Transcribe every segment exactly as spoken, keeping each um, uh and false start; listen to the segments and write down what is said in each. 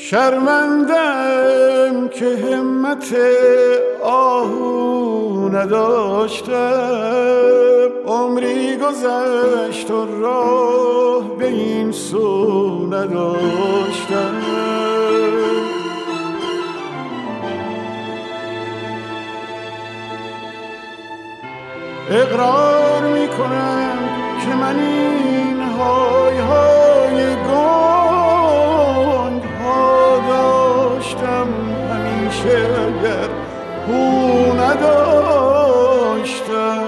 شرمندم که همت آهو نداشتم، عمری گذشت و راه به این سو نداشتم. اقرار میکنم که من این های های گنگ ها داشتم همیشه اگر او نداشتم.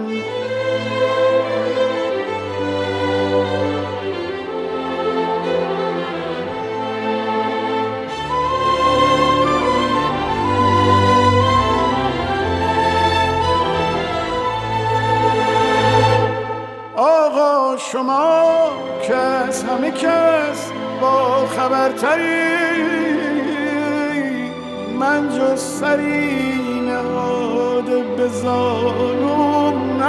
آقا شما که از همه کس با خبرتری، من جز سری نهاده به زانو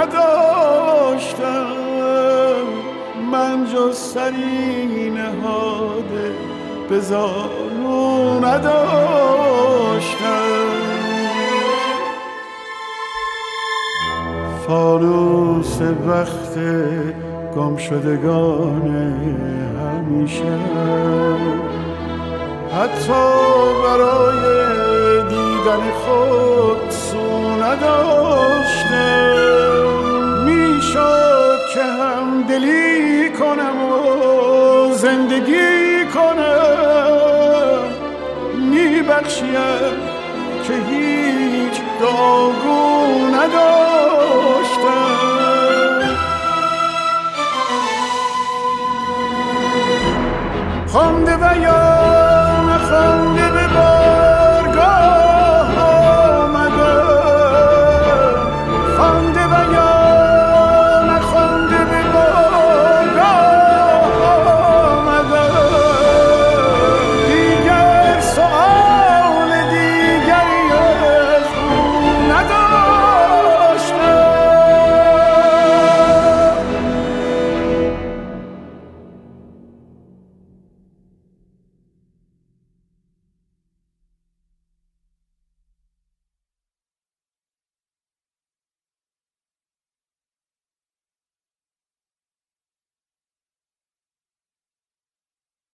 نداشتم، من جز سری نهاده به زانو نداشتم. فانوس وقت گم شدگان همیشه، حتی برای دیدن خود سو نداشتم. میشد که هم دلی کنم و زندگی کنم، میبخشیم که هیچ داغون